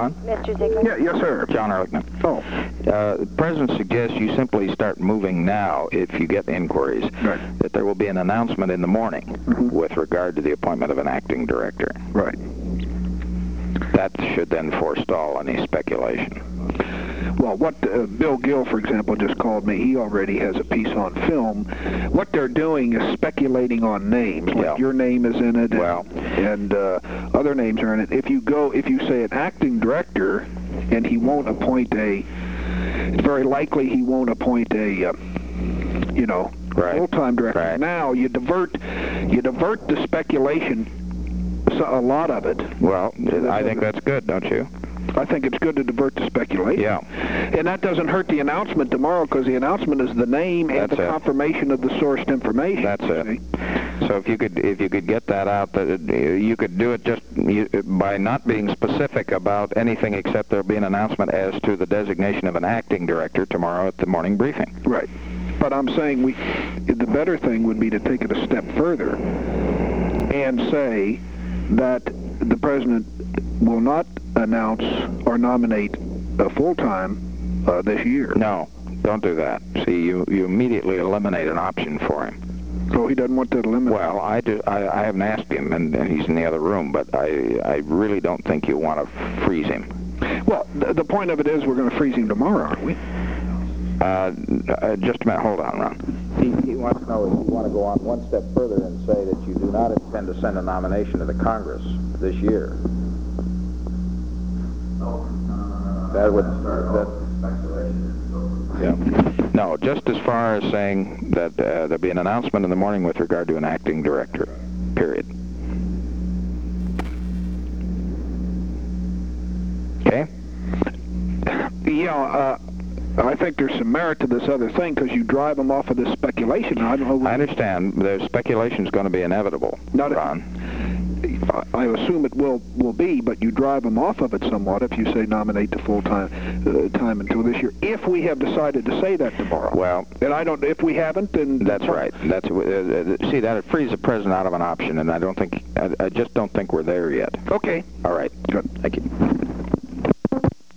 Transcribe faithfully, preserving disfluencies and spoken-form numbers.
Ron? Mister Ziegler? Yeah, yes, sir. John Ehrlichman. Oh. Uh, the President suggests you simply start moving now if you get inquiries. Right. That there will be an announcement in the morning mm-hmm. with regard to the appointment of an acting director. Right. That should then forestall any speculation. Well, what uh, Bill Gill, for example, just called me. He already has a piece on film. What they're doing is speculating on names. Like yeah. your name is in it, and, well, and uh, other names are in it. If you go, if you say an acting director, and he won't appoint a, it's very likely he won't appoint a, uh, you know, right. full-time director. Right. Now you divert, you divert the speculation, so a lot of it. Well, I think that's good, don't you? I think it's good to divert the speculation. Yeah. And that doesn't hurt the announcement tomorrow, because the announcement is the name and That's the it. confirmation of the sourced information. That's it. So if you could, if you could get that out, that it, you could do it just you, by not being specific about anything except there'll be an announcement as to the designation of an acting director tomorrow at the morning briefing. Right. But I'm saying we, the better thing would be to take it a step further and say that the president will not announce or nominate a full-time uh, this year. No, don't do that. See, you, you immediately eliminate an option for him. So he doesn't want to eliminate? Well, I, do, I, I haven't asked him, and, and he's in the other room, but I, I really don't think you want to freeze him. Well, th the point of it is we're going to freeze him tomorrow, aren't we? Uh, uh, just a minute. Hold on, Ron. He, he wants to know if you want to go on one step further and say that you do not intend to send a nomination to the Congress this year. That would that, yeah. No, just as far as saying that uh, there'll be an announcement in the morning with regard to an acting director. Period. Okay. Yeah. Uh, I think there's some merit to this other thing, because you drive them off of this speculation. I don't know. I understand. The speculation is going to be inevitable, Not Ron. I assume it will will be, but you drive them off of it somewhat if you say nominate to full time uh, time until this year. If we have decided to say that tomorrow, well, and I don't. If we haven't, then that's right. That's uh, see that it frees the president out of an option, and I don't think I, I just don't think we're there yet. Okay. All right. Good. Thank you.